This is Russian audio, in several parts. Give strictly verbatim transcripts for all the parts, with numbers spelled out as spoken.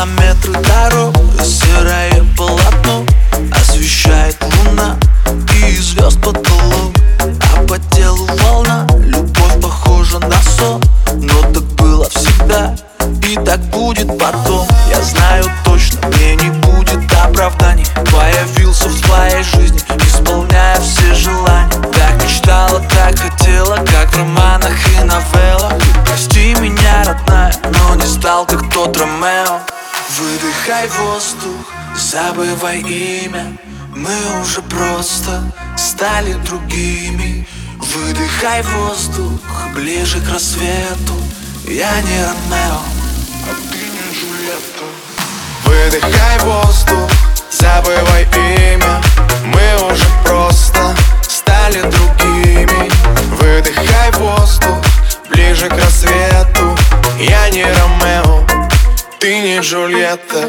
Километры дорог, серое полотно освещает луна и звезд потолок. А по телу волна, любовь похожа на сон. Но так было всегда, и так будет потом. Я знаю точно, мне не будет оправданий. Появился в твоей жизни, исполняя все желания. Так мечтала, так хотела, как в романах и новеллах. Прости меня, родная, но не стал ты тот Ромео. Выдыхай воздух, забывай имя. Мы уже просто стали другими. Выдыхай воздух, ближе к рассвету. Я не Ромео, а ты не Джульетта. Выдыхай воздух, забывай имя. Мы уже просто стали другими. Выдыхай воздух, ближе к рассвету. Я не Ромео, ты не Джульетта.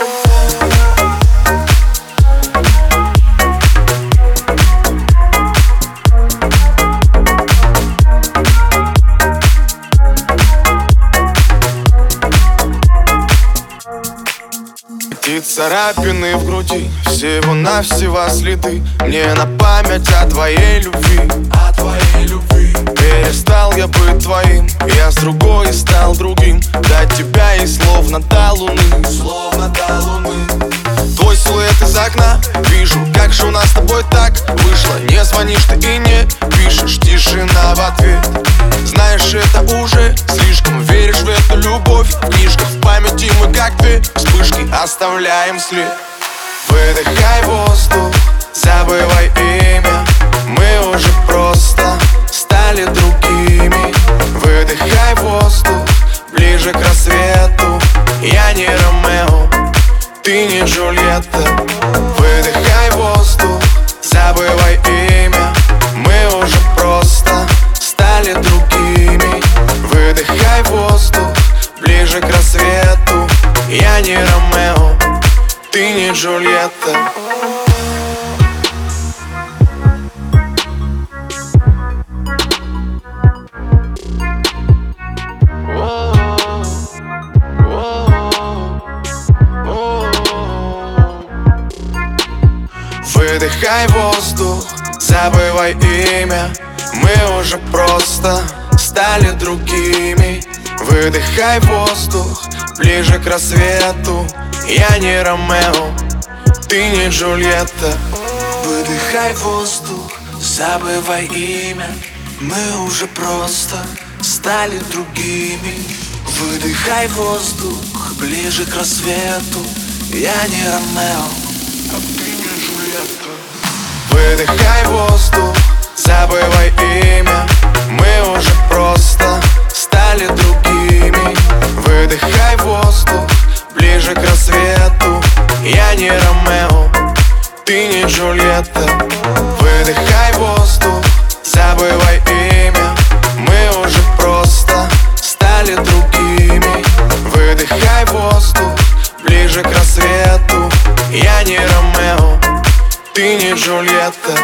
Эти царапины в груди, всего-навсего следы. Мне на память о твоей любви, о твоей любви. Перестал я быть твоим, я с другой стал другим. До тебя и словно до луны, словно до луны. Твой силуэт из окна, вижу, как же у нас с тобой так вышло. Не звонишь ты и не пишешь, тишина в ответ. Знаешь, это уже слишком, веришь в эту любовь. В книжках, в памяти мы как две вспышки оставляем след. Выдыхай воздух, забывай имя. Мы уже просто стали другими. Выдыхай воздух, ближе к рассвету. Я не Ромео, ты не Джульетта. Выдыхай воздух, забывай имя. Мы уже просто стали другими. Выдыхай воздух, ближе к рассвету. Я не Ромео, ты не Джульетта. Выдыхай воздух, забывай имя. Мы уже просто стали другими. Выдыхай воздух, ближе к рассвету. Я не Ромео, ты не Джульетта. Выдыхай воздух, забывай имя. Мы уже просто стали другими. Выдыхай воздух, ближе к рассвету. Я не Ромео, а ты не Джульетта. Выдыхай воздух, забывай имя. Мы уже просто стали другими. Выдыхай воздух, ближе к рассвету. Я не Ромео, ты не Джульетта. Выдыхай воздух, забывай имя. Мы уже просто стали другими. Выдыхай воздух, ближе к рассвету. Я не Ромео, ты не Джульетта.